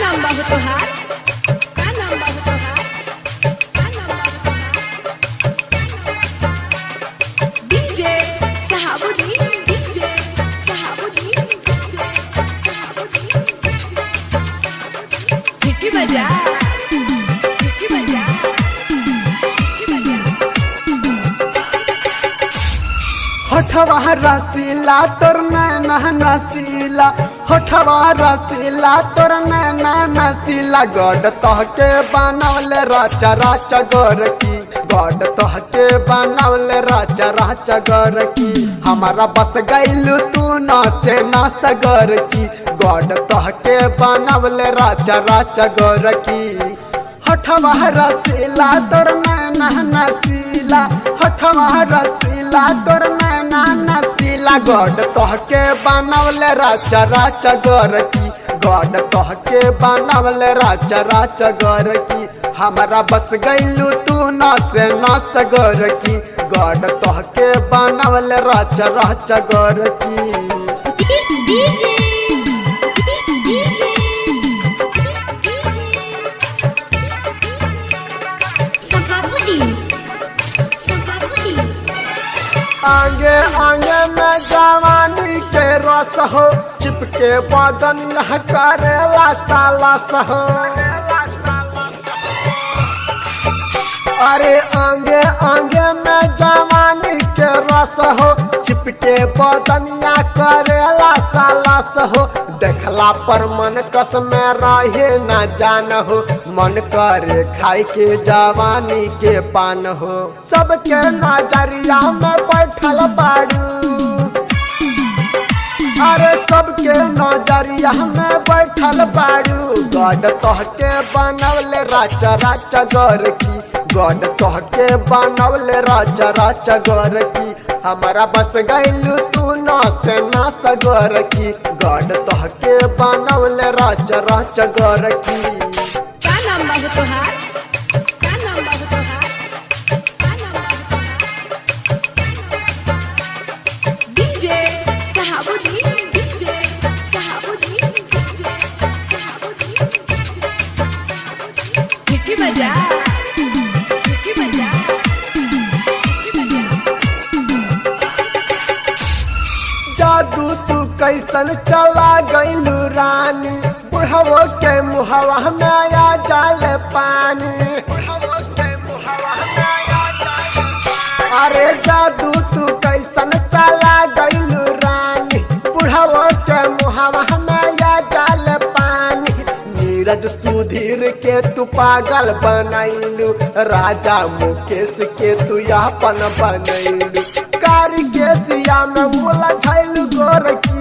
नाम बा तोहार? का नाम बा तोहार? का नाम बा तोहार? DJ Shahabuddin, DJ Shahabuddin, DJ Shahabuddin, ठिकी बजा, ठिकी बजा, ठिकी बजा। होठवा रसीला तोर नैना नसीला, होठवा रसीला तोर नैना नसीला। गड तहके बनवले राचा राचा गोरकी, गड तहके बनवले राचा राचा गोरकी। हमारा बस गइलू तू न से न सगरकी, गड तहके बनवले राचा राचा गोरकी। होठवा रसीला तोर नैना नसीला, होठवा रसीला तोर नैना नसीला। गड तोहके बनवले राचा राचा गोरकी, गड तोहके बनवले राचा राचा गोरकी। हमारा बस गइलू तू न से न सगरकी, गड तोहके बनवले राचा राचा गोरकी। डीजे आगे आगे में जवानी के रस हो, चिपके बदन करेला साला सहो। अरे आगे आगे में जवानी के रस हो, चिपके बदनिया करेला साला सहो। देखला पर मन कस में रहे न जान हो, मन करे खाई के जवानी के पान हो। सबके नजरिया में बैठल बाड़ू, अरे सबके नजरिया में बैठल बाड़ू। गड तोहके बनवले राचा राचा गोरकी, गड तोहके बनवले राचा राचा गोरकी। हमारा बस गइलू तू न से न सगरकी, गड तोहके बनवले राचा राचा गोरकी। का नाम बा तोहार? का नाम बा तोहार? का नाम बा तोहार? DJ Shahabuddin, DJ Shahabuddin, DJ Shahabuddin, ठिकी बजा, ठिकी बजा, ठिकी बजा। जादू तू कैसन चला गइलू रानी, बुढ़वो के मुहवा में आया जाल पानी। अरे जादू तू कैसन चला गइलू रानी, बुढ़वो के मुहवा में आया जाल पानी। नीरज सुधीर के तू पागल बनैलू, राजा मुकेश के तू अपन बनैलू। कारी के सिया में मुला झैलू गोरकी,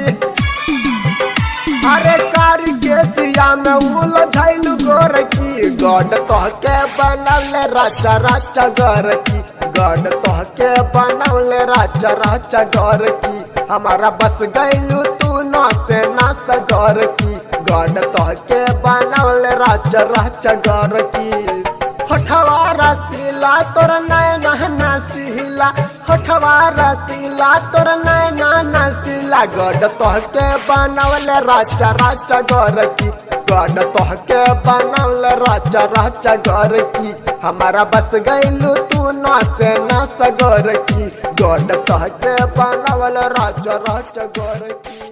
अरे कारी के सिया में मुला झैलू गोरकी। गड तोहके बनवले राचा राचा गोरकी, गड तोहके बनवले राचा राचा गोरकी। हमारा बस गइलू तू न से न सगरकी, गड तोहके बनवले राचा राचा गोरकी। होठवा रसीला तोर नैना नसीला, होठवा रसीला तोर नैना नसीला। गड तोहके बनवले राचा राचा गोरकी, गड तोहके बनवले राचा राचा गोरकी। हमारा बस गइलू तू न से न सगरकी, गड तोहके बनवले राचा राचा गोरकी।